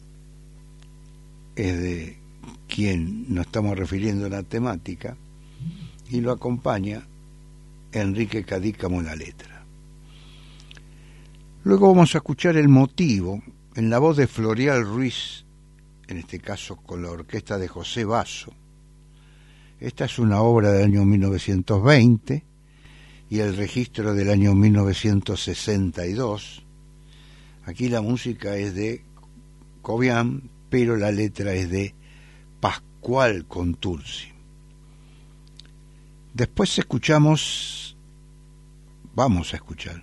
es de quien nos estamos refiriendo a la temática y lo acompaña Enrique Cadícamo en la letra. Luego vamos a escuchar el motivo en la voz de Florial Ruiz, en este caso con la orquesta de José Basso. Esta es una obra del año mil novecientos veinte y el registro del año mil novecientos sesenta y dos. Aquí la música es de Cobian, pero la letra es de Pascual Contursi. Después escuchamos, vamos a escuchar,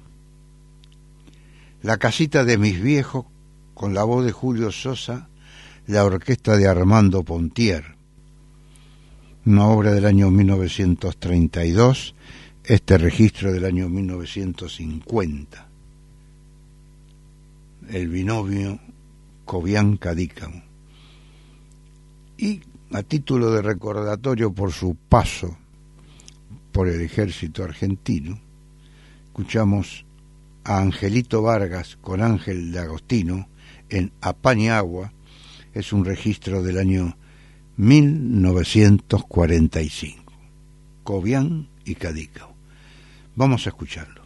La casita de mis viejos, con la voz de Julio Sosa, la orquesta de Armando Pontier. Una obra del año mil novecientos treinta y dos, este registro del año mil novecientos cincuenta. El binomio Cobian-Cadícamo. Y a título de recordatorio por su paso por el ejército argentino, escuchamos a Angelito Vargas con Ángel de Agostino en Apañagua, es un registro del año mil novecientos cuarenta y cinco. Cobián y Cadícamo. Vamos a escucharlo.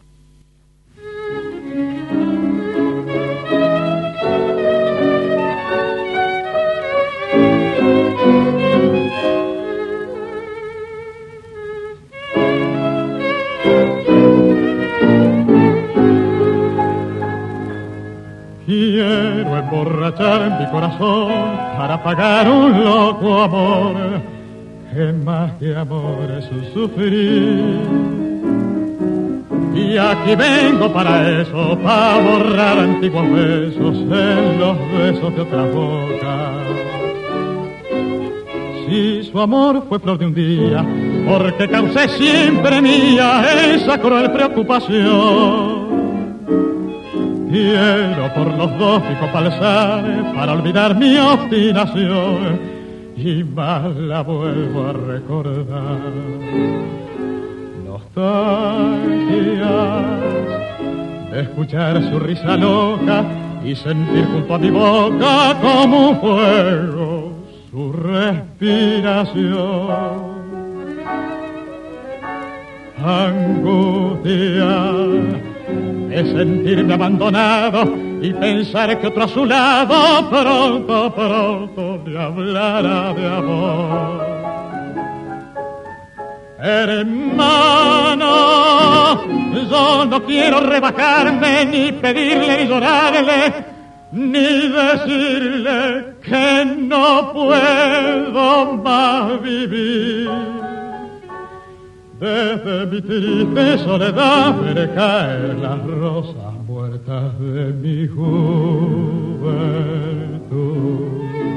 Quiero emborrachar mi corazón para pagar un loco amor, que más que amor es un sufrir. Y aquí vengo para eso, para borrar antiguos besos en los besos de otra boca. Si su amor fue flor de un día, porque causé siempre mía esa cruel preocupación. Quiero por los dos pico palzar para olvidar mi obstinación, y más la vuelvo a recordar. Nostalgias de escuchar su risa loca y sentir junto a mi boca como un fuego su respiración. Angustia de sentirme abandonado y pensar que otro a su lado pronto, pronto me hablará de amor. Hermano, yo no quiero rebajarme, ni pedirle, ni llorarle, ni decirle que no puedo más vivir. Desde mi triste soledad veré caer las rosas muertas de mi juventud.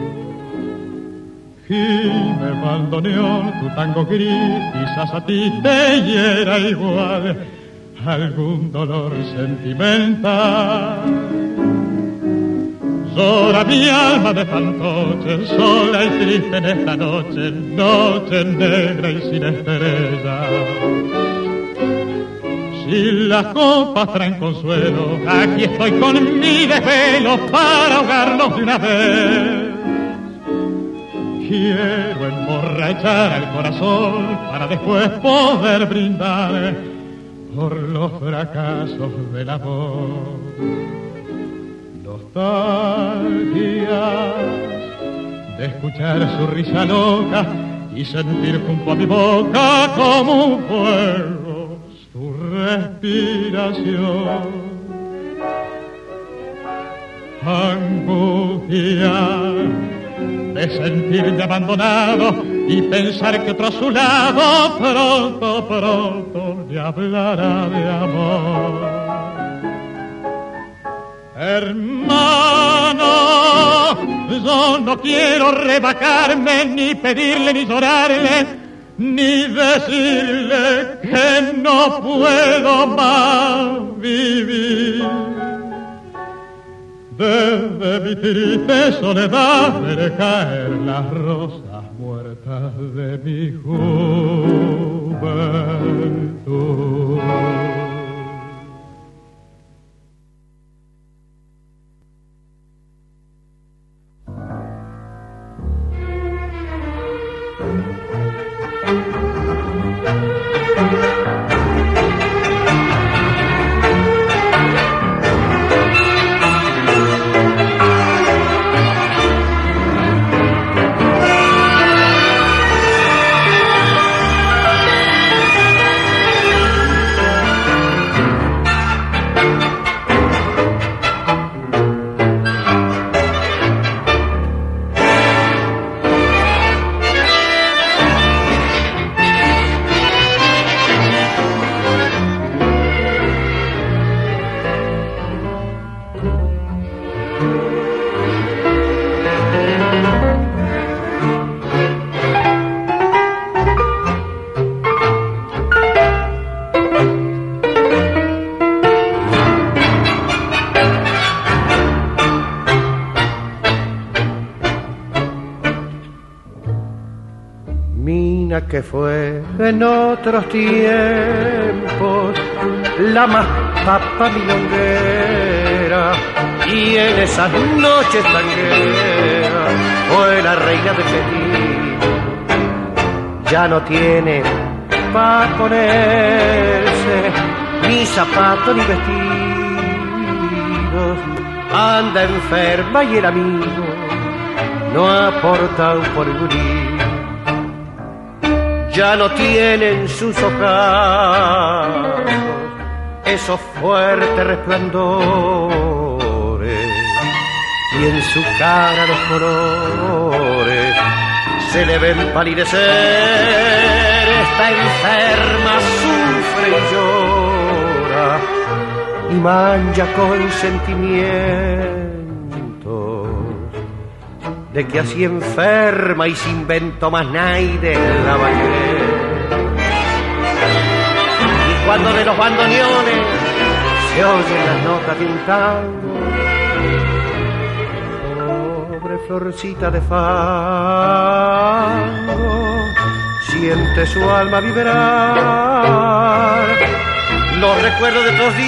Gime, bandoneón, tu tango gris, quizás a ti te hiera igual algún dolor sentimental. Llora mi alma de fantoche, sola y triste en esta noche, noche negra y sin estrella. Si las copas traen consuelo, aquí estoy con mi desvelo para ahogarlos de una vez. Quiero emborrachar al corazón para después poder brindar por los fracasos del amor. Nostalgias de escuchar su risa loca y sentir junto a mi boca como un fuego su respiración. Angustia de sentirme abandonado y pensar que otro a su lado pronto, pronto me hablará de amor. Hermano, yo no quiero rebajarme, ni pedirle, ni llorarle, ni decirle que no puedo más vivir. Desde mi triste soledad veré caer las rosas muertas de mi juventud. Que fue en otros tiempos la más papa milonguera, y en esas noches tangueras fue la reina del vestido. Ya no tiene pa' ponerse ni zapatos ni vestidos, anda enferma y el amigo no aporta un porvenir. Ya no tienen sus ojos esos fuertes resplandores, y en su cara los colores se le ven palidecer. Está enferma, sufre y llora y mancha con sentimientos de que así enferma y sin vento más naide la va a querer. Y cuando de los bandoneones se oyen las notas de un tango, pobre florcita de fango siente su alma vibrar los recuerdos de otros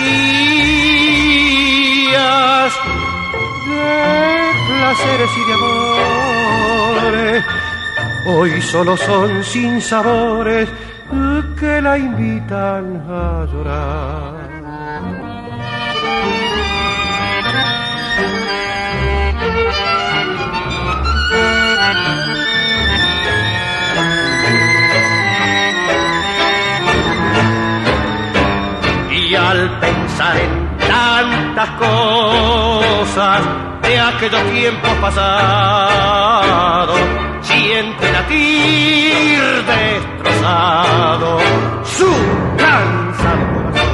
días de placeres y de amores. Hoy solo son sinsabores que la invitan a llorar. Y al pensar en tantas cosas de aquellos tiempos pasados, siente latir destrozado su cansado corazón.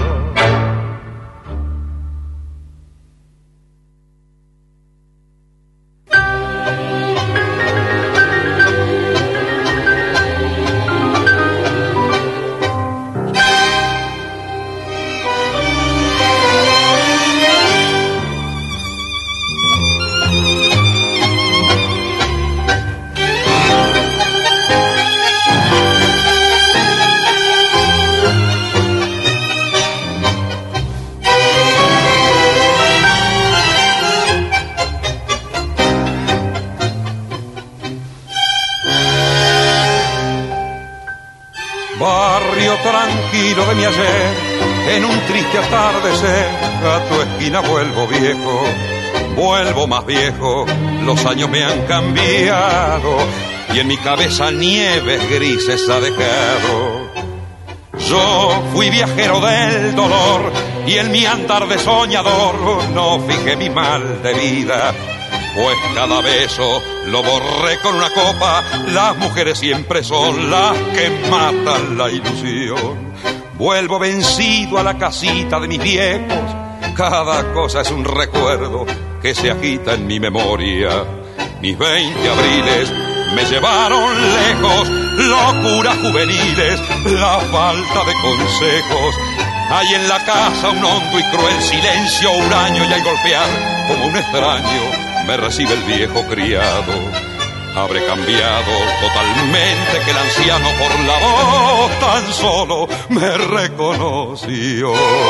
Tranquilo de mi ayer, en un triste atardecer, a tu esquina vuelvo viejo, vuelvo más viejo, los años me han cambiado, y en mi cabeza nieves grises ha dejado. Yo fui viajero del dolor, y en mi andar de soñador, no fijé mi mal de vida, pues cada beso lo borré con una copa. Las mujeres siempre son las que matan la ilusión. Vuelvo vencido a la casita de mis viejos, cada cosa es un recuerdo que se agita en mi memoria. Mis veinte abriles me llevaron lejos, locuras juveniles, la falta de consejos. Hay en la casa un hondo y cruel silencio, huraño, y al golpear como un extraño me recibe el viejo criado. Habré cambiado totalmente, que el anciano por la voz tan solo me reconoció.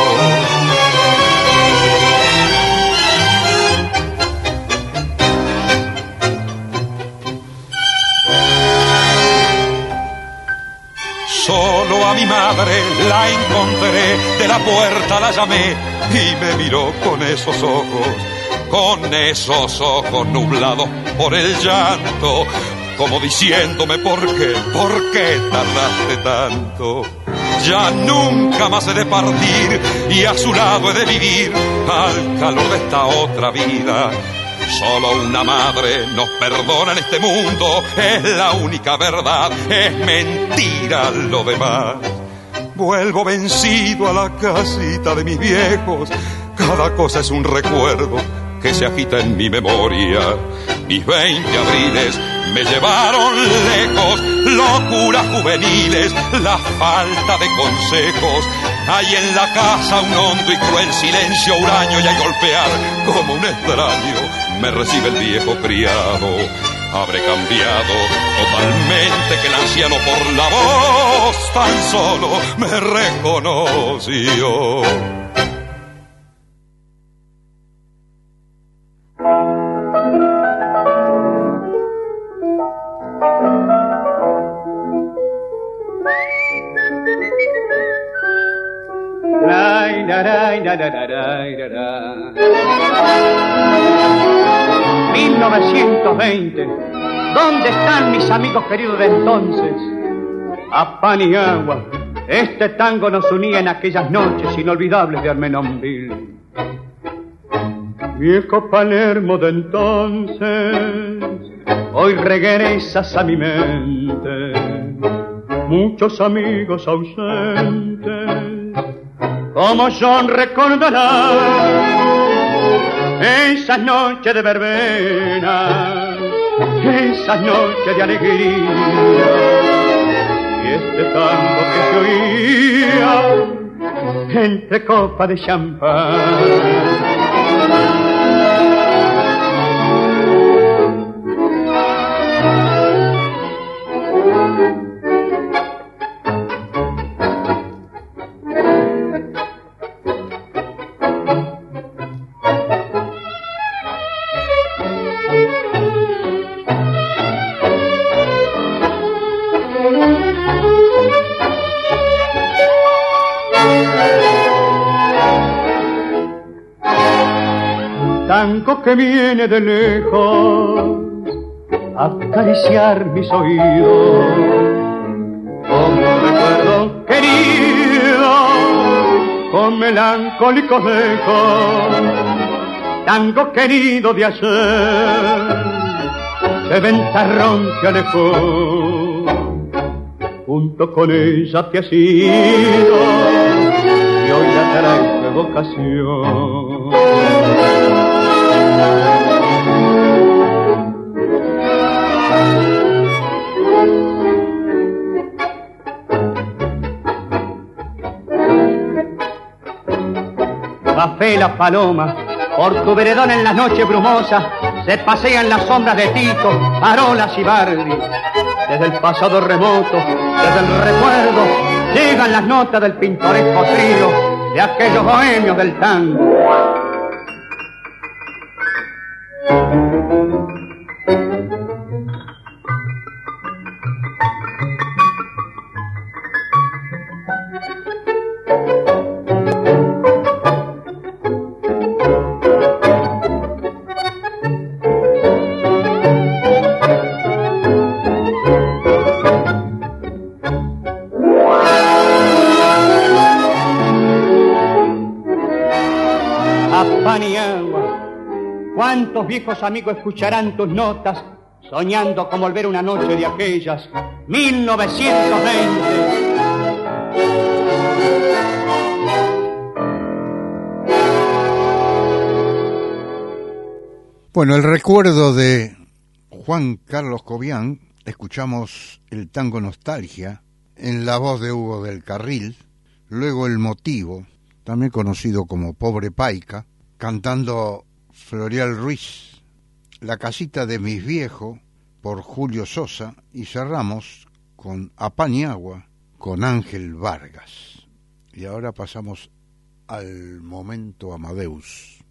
Solo a mi madre la encontré, de la puerta la llamé y me miró con esos ojos, con esos ojos nublados por el llanto, como diciéndome por qué, por qué tardaste tanto. Ya nunca más he de partir y a su lado he de vivir al calor de esta otra vida. Solo una madre nos perdona en este mundo, es la única verdad, es mentira lo demás. Vuelvo vencido a la casita de mis viejos, cada cosa es un recuerdo que se agita en mi memoria. Mis veinte abriles me llevaron lejos, locuras juveniles, la falta de consejos. Hay en la casa un hondo y cruel silencio, huraño, y al golpear como un extraño me recibe el viejo criado. Habré cambiado totalmente, que el anciano por la voz tan solo me reconoció. mil novecientos veinte. ¿Dónde están mis amigos queridos de entonces? A pan y agua, este tango nos unía en aquellas noches inolvidables de Armenonville. Viejo Palermo de entonces, hoy regresas a mi mente. Muchos amigos ausentes, como John recordará esas noches de verbena, esas noches de alegría, y este tango que se oía entre copas de champán. Tango que viene de lejos a acariciar mis oídos, como recuerdo querido, con melancólicos ecos. Tango querido de ayer, de ventarrón que alejó, junto con ella te has ido, y hoy la traes de vocación. Café la paloma, por tu veredón en las noches brumosas, se pasean las sombras de Tito, Arolas y Bardi. Desde el pasado remoto, desde el recuerdo, llegan las notas del pintoresco trío de aquellos bohemios del tango. ¿Cuántos viejos amigos escucharán tus notas, soñando con volver una noche de aquellas mil novecientos veinte? Bueno, el recuerdo de Juan Carlos Cobian, escuchamos el tango Nostalgia en la voz de Hugo del Carril, luego El Motivo, también conocido como Pobre Paica, cantando Florial Ruiz, La casita de mis viejos, por Julio Sosa, y cerramos con A pan y agua, con Ángel Vargas. Y ahora pasamos al momento Amadeus.